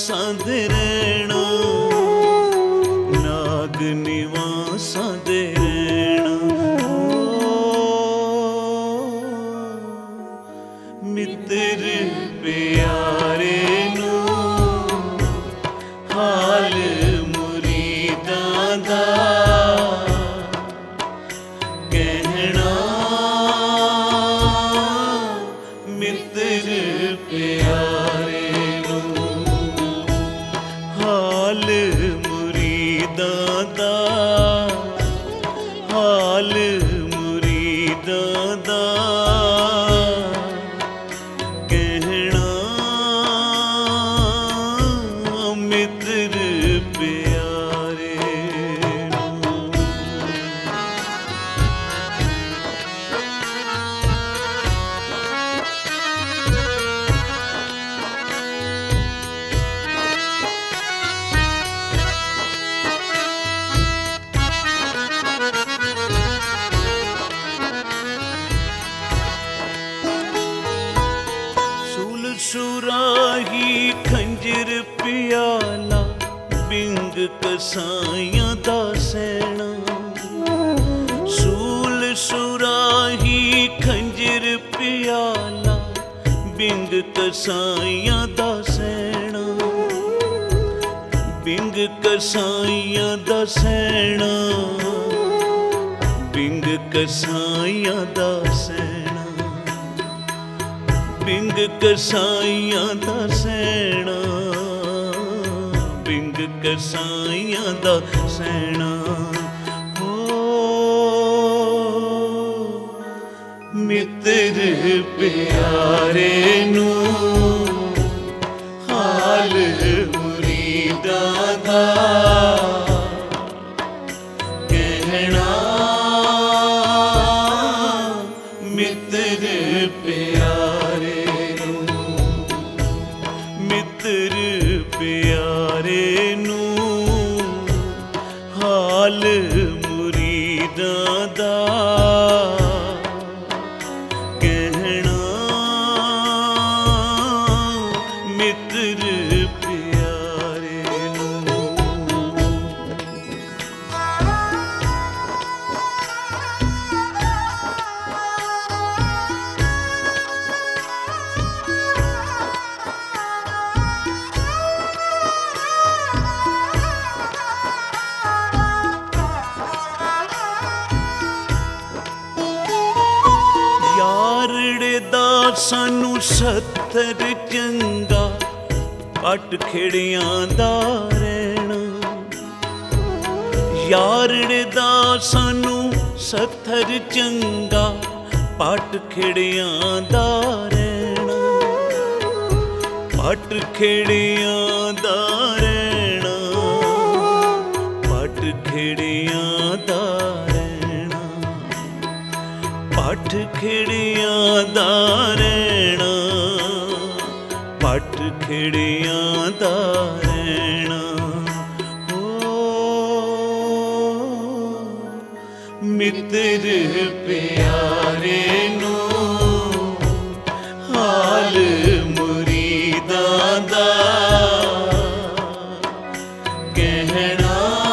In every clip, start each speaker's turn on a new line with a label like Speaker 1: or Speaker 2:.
Speaker 1: ਨਿਵਾਸਾਂ ਦੇ ਰਹਿਣਾ, ਨਾਗ ਨਿਵਾਸਾਂ ਦੇ ਰਹਿਣਾ। ਮਿੱਤਰ ਪਿਆਰੇ ਨੂੰ ਹਾਲ ਮੁਰੀਦਾਂ ਦਾ ਕਹਿਣਾ। ਮਿੱਤਰ ਪਿਆਰੇ ਨੂੰ ਹਾਲ ਮੁਰੀਦਾਂ ਦਾ, ਹਾਲ ਮੁਰੀਦਾਂ ਦਾ ਕਹਿਣਾ। ਮਿੱਤਰ ਪਿਆਰੇ ਨੂੰ ਸੁਰਾਹੀ ਖੰਜਰ ਪਿਆਲਾ ਬਿੰਗ ਕਸਾਈਆਂ ਦਾ ਸੈਣਾ। ਸੂਲ ਸੁਰਾਹੀ ਖੰਜਰ ਪਿਆਲਾ ਬਿੰਗ ਕਸਾਈਆਂ ਦਾ ਸੈਣਾ। ਬਿੰਗ ਕਸਾਈਆਂ ਦਾ ਸੈਣਾ, ਬਿੰਗ ਕਸਾਈਆਂ ਦਾ ਸੈਣਾ। ਬਿੰਗ ਕਸਾਈਆਂ ਦਾ ਸੈਣਾ, ਬਿੰਗ ਕਸਾਈਆਂ ਦਾ ਸੈਣਾ। ਹੋ ਮਿੱਤਰ ਪਿਆਰੇ ਨੂੰ ਹਾਲ ਮੁਰੀਦਾਂ ਦਾ ਕਹਿਣਾ। ਮਿੱਤਰ ਪਿਆਰੇ ਨੂੰ, ਮਿੱਤਰ ਪਿਆਰੇ ਨੂੰ ਹਾਲ ਮੁਰੀਦਾਂ ਦਾ ਕਹਿਣਾ। ਮਿੱਤਰ ਪਿਆਰੇ ਨੂੰ ਯਾਰੜੇ ਦਾ ਸਾਨੂੰ ਸੱਥਰ ਚੰਗਾ, ਪੱਟ ਖੇੜਿਆਂ ਦਾ ਰਹਿਣਾ। ਯਾਰੜੇ ਦਾ ਸਾਨੂੰ ਸੱਥਰ ਚੰਗਾ, ਪੱਟ ਖੇੜਿਆਂ ਦਾ ਰਹਿਣਾ। ਪੱਟ ਖੇੜਿਆਂ ਦਾ ਰਹਿਣਾ, ਪੱਟ ਖੇੜਿਆਂ ਦਾ ਰਹਿਣਾ। ਪੱਟ ਖੇੜਿਆਂ ਦਾ ਰਹਿਣਾ, ਪੱਟ ਖੇੜਿਆਂ ਦਾ ਰਹਿਣਾ। ਹੋ ਮਿੱਤਰ ਪਿਆਰੇ ਨੂੰ ਹਾਲ ਮੁਰੀਦਾਂ ਦਾ ਕਹਿਣਾ।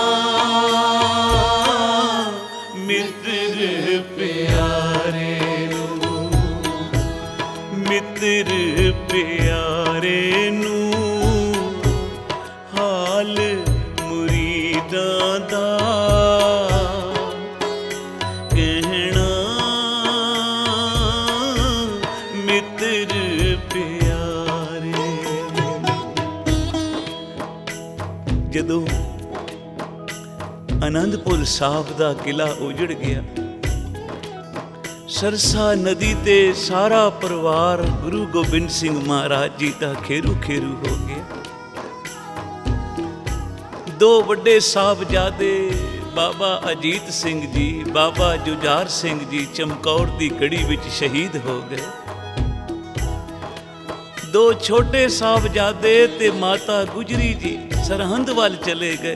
Speaker 1: ਮਿੱਤਰ ਪਿਆਰੇ ਨੂੰ, ਮਿੱਤਰ ਪਿਆਰੇ ਨੂੰ ਹਾਲ ਮੁਰੀਦਾਂ ਦਾ ਕਹਿਣਾ। ਮਿੱਤਰ ਪਿਆਰੇ ਜਦੋਂ ਆਨੰਦਪੁਰ ਸਾਹਿਬ ਦਾ ਕਿਲਾ ਉਜੜ ਗਿਆ, ਸਰਸਾ ਨਦੀ ਤੇ ਸਾਰਾ ਪਰਿਵਾਰ ਗੁਰੂ ਗੋਬਿੰਦ ਸਿੰਘ ਮਹਾਰਾਜ ਜੀ ਦਾ ਖੇਰੂ ਖੇਰੂ ਹੋ ਗਿਆ। ਦੋ ਵੱਡੇ ਸਾਹਿਬਜ਼ਾਦੇ ਬਾਬਾ ਅਜੀਤ ਸਿੰਘ ਜੀ, ਬਾਬਾ ਜੁਝਾਰ ਸਿੰਘ ਜੀ ਚਮਕੌਰ ਦੀ ਗੜੀ ਵਿੱਚ ਸ਼ਹੀਦ ਹੋ ਗਏ। ਦੋ ਛੋਟੇ ਸਾਹਿਬਜ਼ਾਦੇ ਤੇ ਮਾਤਾ ਗੁਜਰੀ ਜੀ ਸਰਹੰਦ ਵੱਲ ਚਲੇ ਗਏ।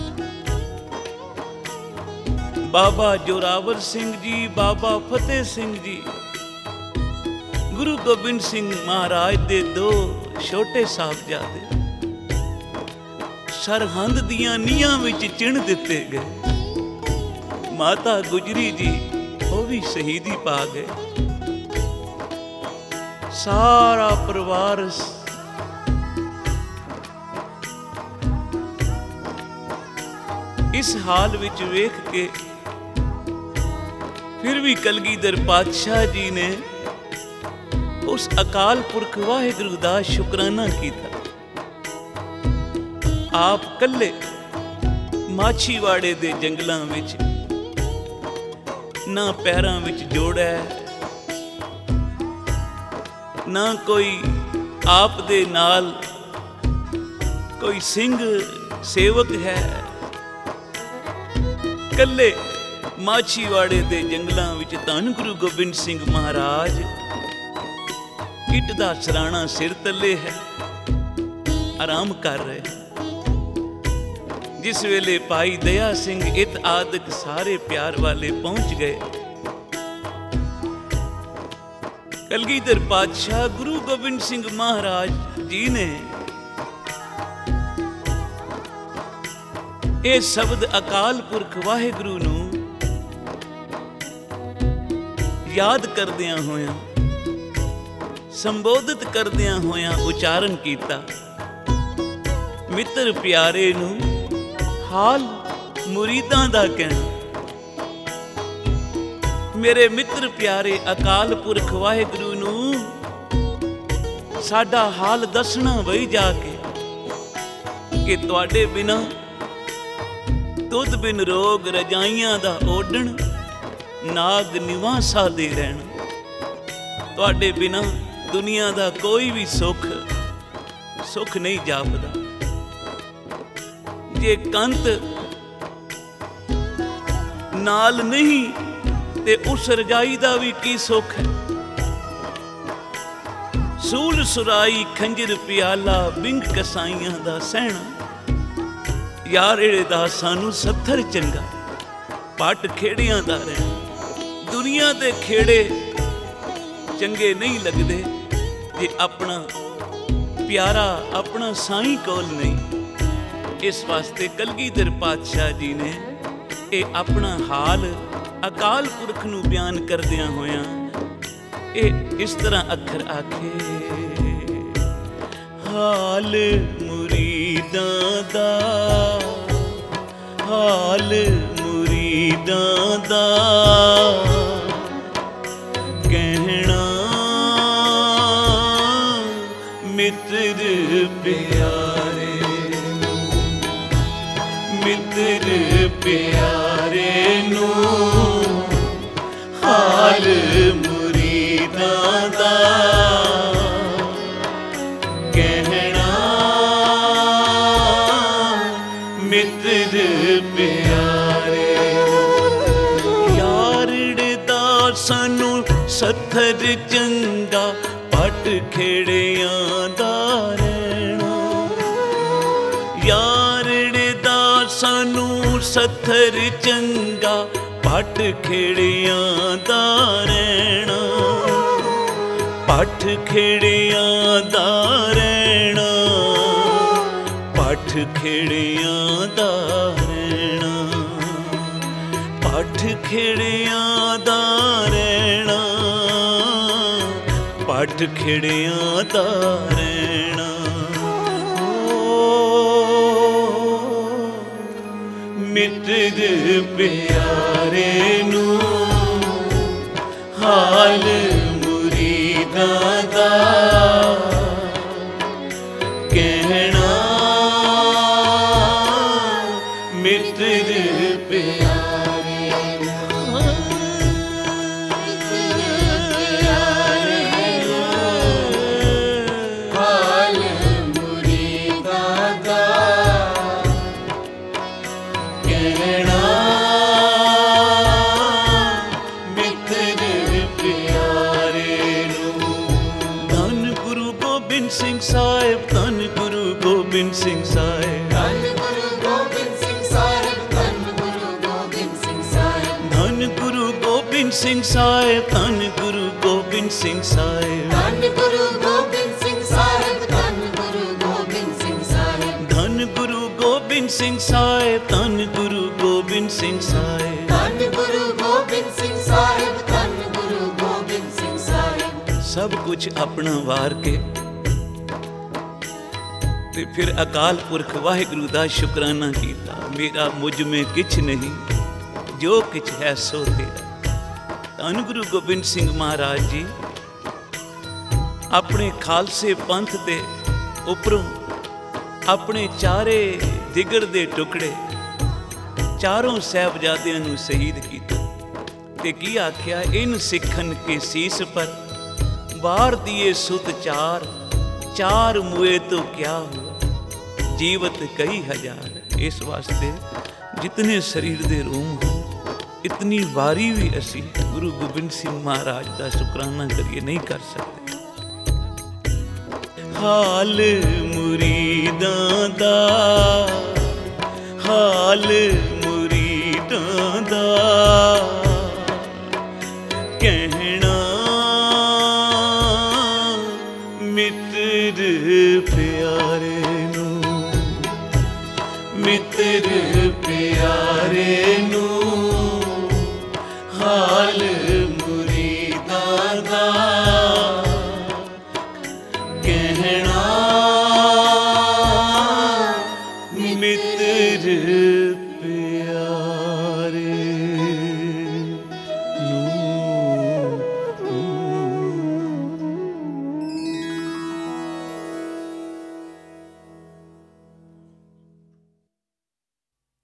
Speaker 1: ਬਾਬਾ ਜੋਰਾਵਰ ਸਿੰਘ ਜੀ, ਬਾਬਾ ਫਤਿਹ ਸਿੰਘ ਜੀ ਗੁਰੂ ਗੋਬਿੰਦ ਸਿੰਘ ਮਹਾਰਾਜ ਦੇ ਦੋ ਛੋਟੇ ਸਾਹਿਬਜ਼ਾਦੇ ਸਰਹੰਦ ਦੀਆਂ ਨੀਹਾਂ ਵਿੱਚ ਚਿਣ ਦਿੱਤੇ ਗਏ। ਮਾਤਾ ਗੁਜਰੀ ਜੀ ਉਹ ਵੀ ਸ਼ਹੀਦੀ ਪਾ ਗਏ। ਸਾਰਾ ਪਰਿਵਾਰ ਇਸ ਹਾਲ ਵਿੱਚ ਵੇਖ ਕੇ ਫਿਰ ਵੀ ਕਲਗੀਧਰ ਪਾਤਸ਼ਾਹ ਜੀ ਨੇ ਉਸ ਅਕਾਲ ਪੁਰਖ ਵਾਹਿਗੁਰੂ ਦਾ ਸ਼ੁਕਰਾਨਾ ਕੀਤਾ। ਆਪ ਕੱਲੇ ਮਾਛੀਵਾੜੇ ਦੇ ਜੰਗਲਾਂ ਵਿੱਚ, ਨਾ ਪੈਰਾਂ ਵਿੱਚ ਜੋੜ ਹੈ, ਨਾ ਕੋਈ ਆਪ ਦੇ ਨਾਲ ਕੋਈ ਸਿੰਘ ਸੇਵਕ ਹੈ। ਕੱਲੇ ਮਾਛੀਵਾੜੇ ਦੇ ਜੰਗਲਾਂ ਵਿੱਚ ਧੰਨ ਗੁਰੂ ਗੋਬਿੰਦ ਸਿੰਘ ਮਹਾਰਾਜ ਇੱਟ ਦਾ ਸਰਾਣਾ ਸਿਰ ਤਲੇ ਹੈ, ਆਰਾਮ ਕਰ ਰਹੇ। ਜਿਸ ਵੇਲੇ ਭਾਈ ਦਇਆ ਸਿੰਘ ਇਤ ਆਦਿਕ ਸਾਰੇ ਪਿਆਰ ਵਾਲੇ ਪਹੁੰਚ ਗਏ, ਕਲਗੀਧਰ ਪਾਤਸ਼ਾਹ ਗੁਰੂ ਗੋਬਿੰਦ ਸਿੰਘ ਮਹਾਰਾਜ ਜੀ ਨੇ ਇਹ ਸ਼ਬਦ ਅਕਾਲ ਪੁਰਖ ਵਾਹਿਗੁਰੂ ਨੂੰ ਯਾਦ ਕਰਦਿਆਂ ਹੋਇਆਂ, ਸੰਬੋਧਿਤ ਕਰਦਿਆਂ ਹੋਇਆਂ ਉਚਾਰਨ ਕੀਤਾ। ਮਿੱਤਰ ਪਿਆਰੇ ਨੂੰ ਹਾਲ ਮੁਰੀਦਾਂ ਦਾ ਕਹਿਣਾ। ਮੇਰੇ ਮਿੱਤਰ ਪਿਆਰੇ ਅਕਾਲ ਪੁਰਖ ਵਾਹਿਗੁਰੂ ਨੂੰ ਸਾਡਾ ਹਾਲ ਦੱਸਣਾ ਵਈ ਜਾ ਕੇ ਕਿ ਤੁਹਾਡੇ ਬਿਨਾਂ ਤੁਧ ਬਿਨ ਰੋਗ ਰਜਾਈਆਂ ਦਾ ਓਢਣ, ਨਾਗ ਨਿਵਾਸਾ ਦੇ ਰਹਿਣ। ਤੁਹਾਡੇ ਬਿਨਾਂ ਦੁਨੀਆ ਦਾ ਕੋਈ ਵੀ ਸੁੱਖ ਨਹੀਂ ਜਾਪਦਾ। ਜੇ ਕੰਤ ਨਾਲ ਨਹੀਂ ਤੇ ਉਸ ਰਜਾਈ ਦਾ ਵੀ ਕੀ ਸੁੱਖ ਹੈ। ਸੂਲ ਸੁਰਾਈ ਖੰਜਰ ਪਿਆਲਾ ਬਿੰਗ ਕਸਾਈਆਂ ਦਾ ਸਹਿਣਾ। ਯਾਰ ਇਹੜੇ ਦਾ ਸਾਨੂੰ ਸੱਥਰ ਚੰਗਾ, ਪੱਟ ਖੇੜਿਆਂ ਦਾ ਰਹਿਣਾ। ਦੁਨੀਆ ਦੇ ਖੇੜੇ ਚੰਗੇ ਨਹੀਂ ਲੱਗਦੇ ਜੇ ਆਪਣਾ ਪਿਆਰਾ ਆਪਣਾ ਸਾਈਂ ਕੋਲ ਨਹੀਂ। ਇਸ ਵਾਸਤੇ ਕਲਗੀਧਰ ਪਾਤਸ਼ਾਹ ਜੀ ਨੇ ਇਹ ਆਪਣਾ ਹਾਲ ਅਕਾਲ ਪੁਰਖ ਨੂੰ ਬਿਆਨ ਕਰਦਿਆਂ ਹੋਇਆਂ ਇਹ ਇਸ ਤਰ੍ਹਾਂ ਅੱਖਰ ਆਖੇ। ਹਾਲ ਮੁਰੀਦਾਂ ਦਾ, ਹਾਲ ਮੁਰੀਦਾਂ ਦਾ ਕਹਿਣਾ। ਮਿੱਤਰ ਪਿਆਰੇ, ਮਿੱਤਰ ਪਿਆਰੇ ਨੂੰ ਹਾਲ ਮੁਰੀਦਾਂ ਦਾ ਕਹਿਣਾ। ਮਿੱਤਰ ਪਿਆਰੇ ਯਾਰੜੇ ਦਾ ਸਾਨੂੰ ਸੱਥਰ ਚੰਗਾ, ਪੱਟ ਖੇੜਿਆਂ ਦਾ ਰਹਿਣਾ। ਯਾਰੜੇ ਦਾ ਸਾਨੂੰ ਸੱਥਰ ਚੰਗਾ, ਪੱਟ ਖੇੜਿਆਂ ਦਾ ਰਹਿਣਾ। ਪੱਟ ਖੇੜਿਆਂ ਦਾ ਰਹਿਣਾ, ਪੱਟ ਖੇੜਿਆਂ ਦਾ ਰਹਿਣਾ। ਪੱਟ ਖੇੜਿਆਂ ਦਾ ਰਹਿਣਾ, ਪੱਟ ਖੇੜਿਆਂ ਦਾ ਰਹਿਣਾ। ਮਿੱਤਰ ਪਿਆਰੇ ਨੂੰ ਹਾਲ ਮੁਰੀਦਾਂ ਦਾ ਕਹਿਣਾ। ਮਿੱਤਰ ਪਿਆਰੇ ਹਾਲ ਮੁਰੀਦਾਂ ਦਾ ਕਹਿਣਾ। ਮਿੱਤਰ ਪਿਆਰੇ ਨੂੰ ਧੰਨ ਗੁਰੂ ਗੋਬਿੰਦ ਸਿੰਘ ਸਾਹਿਬ, ਧੰਨ ਗੁਰੂ ਗੋਬਿੰਦ ਸਿੰਘ ਸਾਹਿਬ,
Speaker 2: ਧੰਨ ਗੁਰੂ ਗੋਬਿੰਦ ਸਿੰਘ ਸਾਹਿਬ, ਧੰਨ ਗੁਰੂ ਗੋਬਿੰਦ ਸਿੰਘ ਸਾਹਿਬ।
Speaker 1: ਧੰਨ ਗੁਰੂ ਗੋਬਿੰਦ ਸਿੰਘ ਸਾਹਿਬ, ਧੰਨ ਗੁਰੂ ਗੋਬਿੰਦ ਸਿੰਘ ਸਾਹਿਬ।
Speaker 2: ਧੰਨ ਗੁਰੂ ਗੋਬਿੰਦ ਸਿੰਘ ਸਾਹਿਬ, ਧੰਨ ਗੁਰੂ ਗੋਬਿੰਦ ਸਿੰਘ ਸਾਹਿਬ।
Speaker 1: ਧੰਨ ਗੁਰੂ ਸਿੰਘ ਸਾਹਿਬ, ਧੰਨ ਗੁਰੂ ਗੋਬਿੰਦ ਸਿੰਘ ਸਾਹਿਬ।
Speaker 2: ਧੰਨ ਗੁਰੂ ਗੋਬਿੰਦ ਸਿੰਘ ਸਾਹਿਬ, ਧੰਨ ਗੁਰੂ ਗੋਬਿੰਦ ਸਿੰਘ ਸਾਹਿਬ।
Speaker 1: ਸਭ ਕੁਝ ਆਪਣਾ ਵਾਰ ਕੇ ਤੇ ਫਿਰ ਅਕਾਲ ਪੁਰਖ ਵਾਹਿਗੁਰੂ ਦਾ ਸ਼ੁਕਰਾਨਾ ਕੀਤਾ। ਮੇਰਾ ਮੁਝ ਮੇ ਕਿਛ ਨਹੀਂ, ਜੋ ਕਿਛ ਹੈ ਸੋ ਤੇਰਾ। ਧੰਨ ਗੁਰੂ ਗੋਬਿੰਦ ਸਿੰਘ ਮਹਾਰਾਜ ਜੀ ਆਪਣੇ ਖਾਲਸੇ ਪੰਥ ਦੇ ਉੱਪਰੋਂ ਆਪਣੇ ਚਾਰੇ ਜਿਗਰ ਦੇ ਟੁਕੜੇ, ਚਾਰੋਂ ਸਾਹਿਬਜ਼ਾਦਿਆਂ ਨੂੰ ਸ਼ਹੀਦ ਕੀਤਾ ਤੇ ਕੀ ਆਖਿਆ, ਇਨ ਸਿੱਖਨ ਕੇ ਸੀਸ ਪਰ ਬਾਰ ਦੀਏ ਸੁਤ ਚਾਰ, ਚਾਰ ਮੁਏ ਤੋਂ ਕਿਆ ਹੁਆ ਜੀਵਤ ਕਈ ਹਜ਼ਾਰ। ਇਸ ਵਾਸਤੇ ਜਿਤਨੇ ਸਰੀਰ ਦੇ ਰੂਮ ਹੋ, ਇਤਨੀ ਵਾਰੀ ਵੀ ਅਸੀਂ ਗੁਰੂ ਗੋਬਿੰਦ ਸਿੰਘ ਮਹਾਰਾਜ ਦਾ ਸ਼ੁਕਰਾਨਾ ਕਰੀਏ ਨਹੀਂ ਕਰ ਸਕਦੇ। ਹਾਲ ਮੁਰੀਦਾਂ ਦਾ, ਹਾਲ ਮੁਰੀਦਾਂ ਦਾ ਕਹਿਣਾ, ਮਿੱਤਰ ਪਿਆਰੇ ਨੂੰ, ਮਿੱਤਰ ਪਿਆਰੇ ਨੂੰ ਹਾਲ